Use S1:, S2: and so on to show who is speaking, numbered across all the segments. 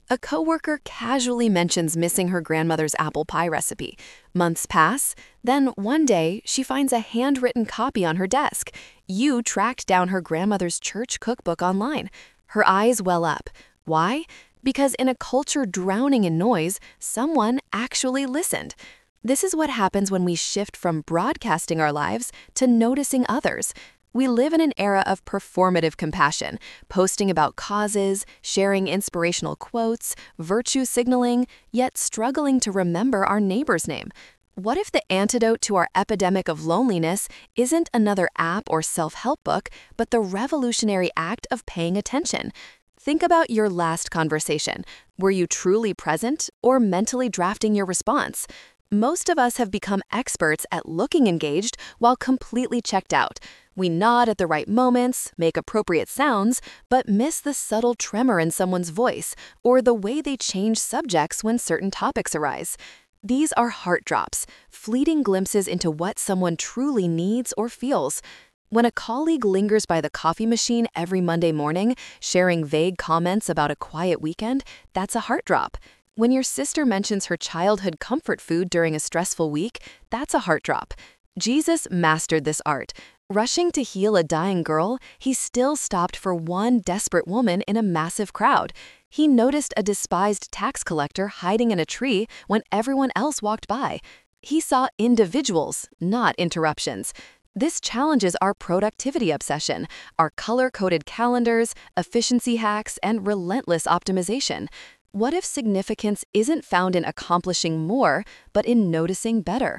S1: A coworker casually mentions missing her grandmother's apple pie recipe. Months pass, then one day she finds a handwritten copy on her desk. You tracked down her grandmother's church cookbook online. Her eyes well up. Why? Because in a culture drowning in noise, someone actually listened. This is what happens when we shift from broadcasting our lives to noticing others. We live in an era of performative compassion, posting about causes, sharing inspirational quotes, virtue signaling, yet struggling to remember our neighbor's name. What if the antidote to our epidemic of loneliness isn't another app or self-help book, but the revolutionary act of paying attention? Think about your last conversation. Were you truly present or mentally drafting your response? Most of us have become experts at looking engaged while completely checked out. We nod at the right moments, make appropriate sounds, but miss the subtle tremor in someone's voice or the way they change subjects when certain topics arise. These are heart drops, fleeting glimpses into what someone truly needs or feels. When a colleague lingers by the coffee machine every Monday morning, sharing vague comments about a quiet weekend, that's a heart drop. When your sister mentions her childhood comfort food during a stressful week, that's a heart drop. Jesus mastered this art. Rushing to heal a dying girl, he still stopped for one desperate woman in a massive crowd. He noticed a despised tax collector hiding in a tree when everyone else walked by. He saw individuals, not interruptions. This challenges our productivity obsession, our color-coded calendars, efficiency hacks, and relentless optimization. What if significance isn't found in accomplishing more, but in noticing better?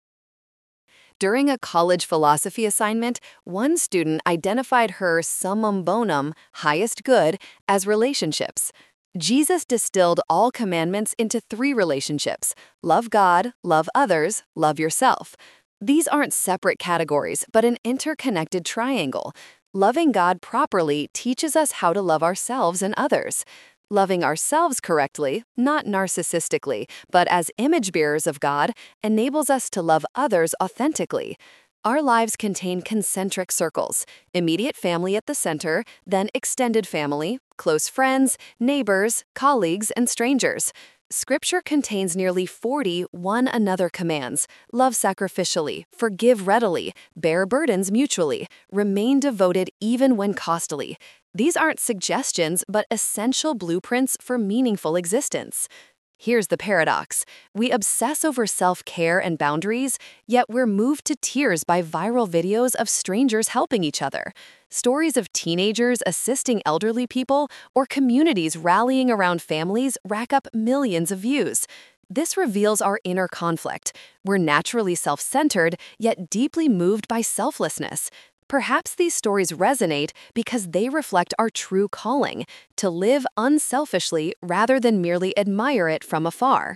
S1: During a college philosophy assignment, one student identified her summum bonum, highest good, as relationships. Jesus distilled all commandments into 3 relationships: love God, love others, love yourself. These aren't separate categories, but an interconnected triangle. Loving God properly teaches us how to love ourselves and others. Loving ourselves correctly, not narcissistically, but as image bearers of God, enables us to love others authentically. Our lives contain concentric circles: immediate family at the center, then extended family, close friends, neighbors, colleagues, and strangers. Scripture contains nearly 40 one another commands: love sacrificially, forgive readily, bear burdens mutually, remain devoted even when costly. These aren't suggestions, but essential blueprints for meaningful existence. Here's the paradox. We obsess over self-care and boundaries, yet we're moved to tears by viral videos of strangers helping each other. Stories of teenagers assisting elderly people or communities rallying around families rack up millions of views. This reveals our inner conflict. We're naturally self-centered, yet deeply moved by selflessness. Perhaps these stories resonate because they reflect our true calling: to live unselfishly rather than merely admire it from afar.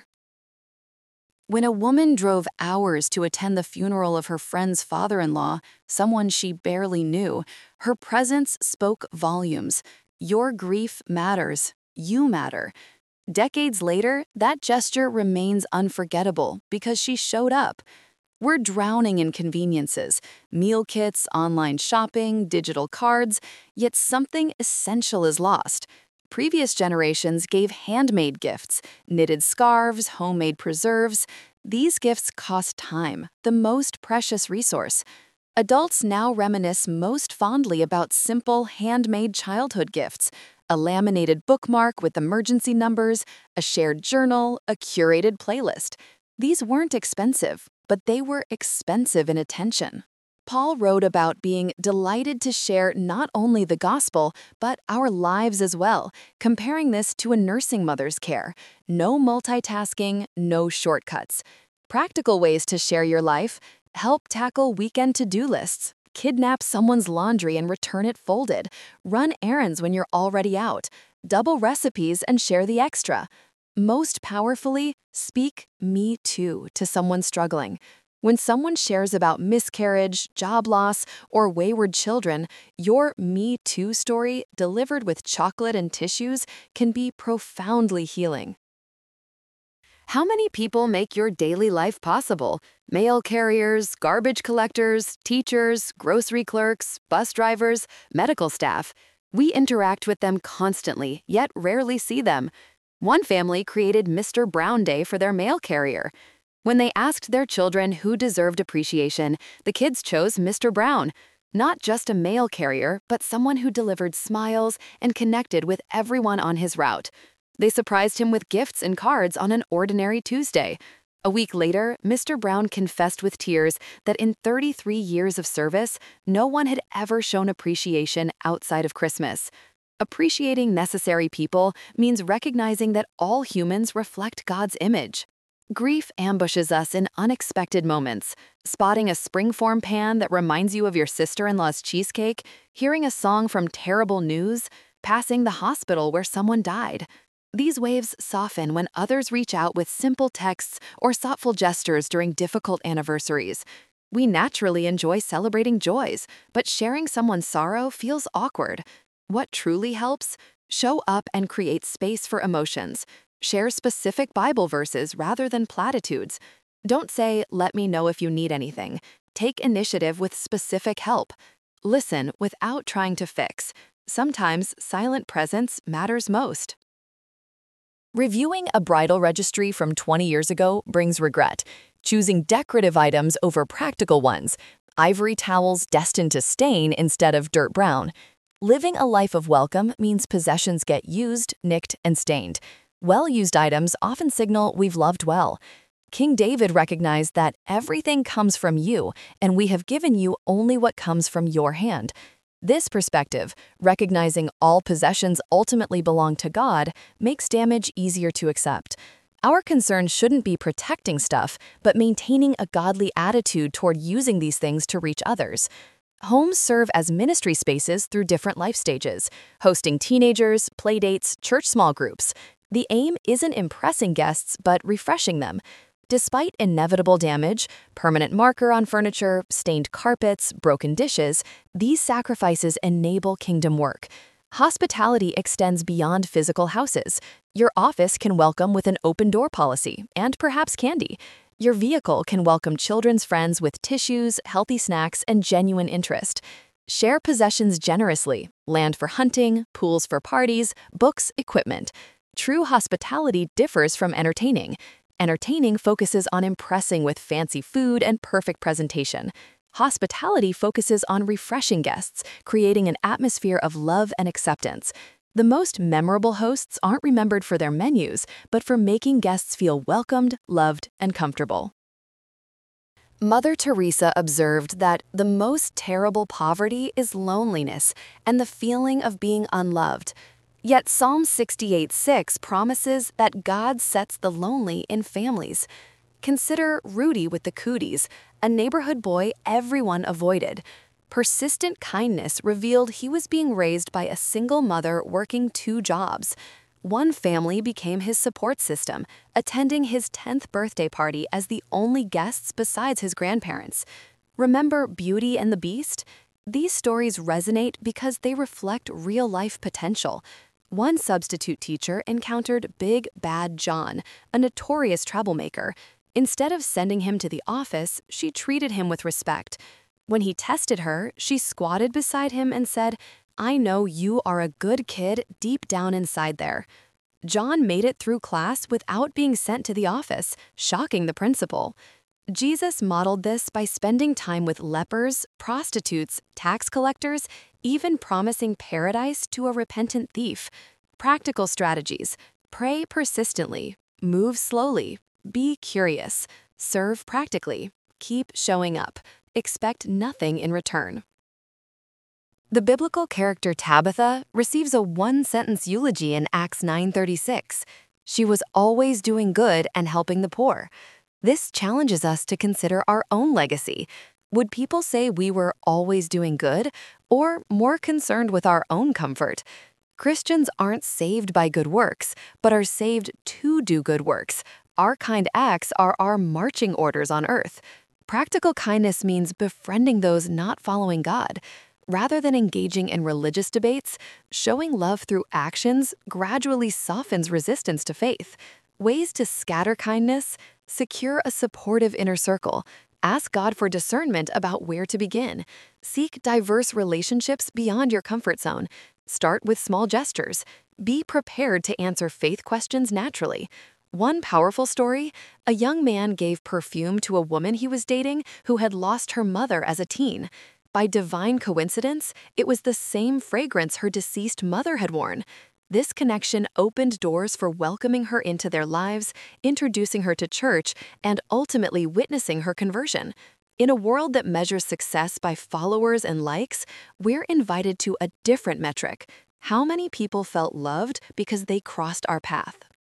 S1: When a woman drove hours to attend the funeral of her friend's father-in-law, someone she barely knew, her presence spoke volumes. Your grief matters. You matter. Decades later, that gesture remains unforgettable because she showed up. We're drowning in conveniences: meal kits, online shopping, digital cards, yet something essential is lost. Previous generations gave handmade gifts, knitted scarves, homemade preserves. These gifts cost time, the most precious resource. Adults now reminisce most fondly about simple, handmade childhood gifts: a laminated bookmark with emergency numbers, a shared journal, a curated playlist. These weren't expensive, but they were expensive in attention. Paul wrote about being delighted to share not only the gospel, but our lives as well, comparing this to a nursing mother's care. No multitasking, no shortcuts. Practical ways to share your life: help tackle weekend to-do lists, kidnap someone's laundry and return it folded, run errands when you're already out, double recipes and share the extra. Most powerfully, speak "me too" to someone struggling. When someone shares about miscarriage, job loss, or wayward children, your "me too" story, delivered with chocolate and tissues, can be profoundly healing. How many people make your daily life possible? Mail carriers, garbage collectors, teachers, grocery clerks, bus drivers, medical staff. We interact with them constantly, yet rarely see them. One family created Mr. Brown Day for their mail carrier. When they asked their children who deserved appreciation, the kids chose Mr. Brown. Not just a mail carrier, but someone who delivered smiles and connected with everyone on his route. They surprised him with gifts and cards on an ordinary Tuesday. A week later, Mr. Brown confessed with tears that in 33 years of service, no one had ever shown appreciation outside of Christmas. Appreciating necessary people means recognizing that all humans reflect God's image. Grief ambushes us in unexpected moments. Spotting a springform pan that reminds you of your sister-in-law's cheesecake, hearing a song from terrible news, passing the hospital where someone died. These waves soften when others reach out with simple texts or thoughtful gestures during difficult anniversaries. We naturally enjoy celebrating joys, but sharing someone's sorrow feels awkward. What truly helps? Show up and create space for emotions. Share specific Bible verses rather than platitudes. Don't say, "Let me know if you need anything." Take initiative with specific help. Listen without trying to fix. Sometimes silent presence matters most. Reviewing a bridal registry from 20 years ago brings regret. Choosing decorative items over practical ones. Ivory towels destined to stain instead of dirt brown. Living a life of welcome means possessions get used, nicked, and stained. Well-used items often signal we've loved well. King David recognized that everything comes from you, and we have given you only what comes from your hand. This perspective, recognizing all possessions ultimately belong to God, makes damage easier to accept. Our concern shouldn't be protecting stuff, but maintaining a godly attitude toward using these things to reach others. Homes serve as ministry spaces through different life stages, hosting teenagers, playdates, church small groups. The aim isn't impressing guests, but refreshing them. Despite inevitable damage, permanent marker on furniture, stained carpets, broken dishes, these sacrifices enable kingdom work. Hospitality extends beyond physical houses. Your office can welcome with an open-door policy, and perhaps candy. Your vehicle can welcome children's friends with tissues, healthy snacks, and genuine interest. Share possessions generously: land for hunting, pools for parties, books, equipment. True hospitality differs from entertaining. Entertaining focuses on impressing with fancy food and perfect presentation. Hospitality focuses on refreshing guests, creating an atmosphere of love and acceptance. The most memorable hosts aren't remembered for their menus, but for making guests feel welcomed, loved, and comfortable. Mother Teresa observed that the most terrible poverty is loneliness and the feeling of being unloved. Yet Psalm 68:6 promises that God sets the lonely in families. Consider Rudy with the cooties, a neighborhood boy everyone avoided. Persistent kindness revealed he was being raised by a single mother working 2 jobs. One family became his support system, attending his 10th birthday party as the only guests besides his grandparents. Remember Beauty and the Beast? These stories resonate because they reflect real-life potential. One substitute teacher encountered Big Bad John, a notorious troublemaker. Instead of sending him to the office, she treated him with respect. When he tested her, she squatted beside him and said, "I know you are a good kid deep down inside there." John made it through class without being sent to the office, shocking the principal. Jesus modeled this by spending time with lepers, prostitutes, tax collectors, even promising paradise to a repentant thief. Practical strategies: pray persistently, move slowly, be curious, serve practically, keep showing up, expect nothing in return. The biblical character Tabitha receives a one-sentence eulogy in Acts 9:36. She was always doing good and helping the poor. This challenges us to consider our own legacy. Would people say we were always doing good, or more concerned with our own comfort? Christians aren't saved by good works, but are saved to do good works. Our kind acts are our marching orders on earth. Practical kindness means befriending those not following God. Rather than engaging in religious debates, showing love through actions gradually softens resistance to faith. Ways to scatter kindness: secure a supportive inner circle. Ask God for discernment about where to begin. Seek diverse relationships beyond your comfort zone. Start with small gestures. Be prepared to answer faith questions naturally. One powerful story: a young man gave perfume to a woman he was dating who had lost her mother as a teen. By divine coincidence, it was the same fragrance her deceased mother had worn. This connection opened doors for welcoming her into their lives, introducing her to church, and ultimately witnessing her conversion. In a world that measures success by followers and likes, we're invited to a different metric: how many people felt loved because they crossed our path.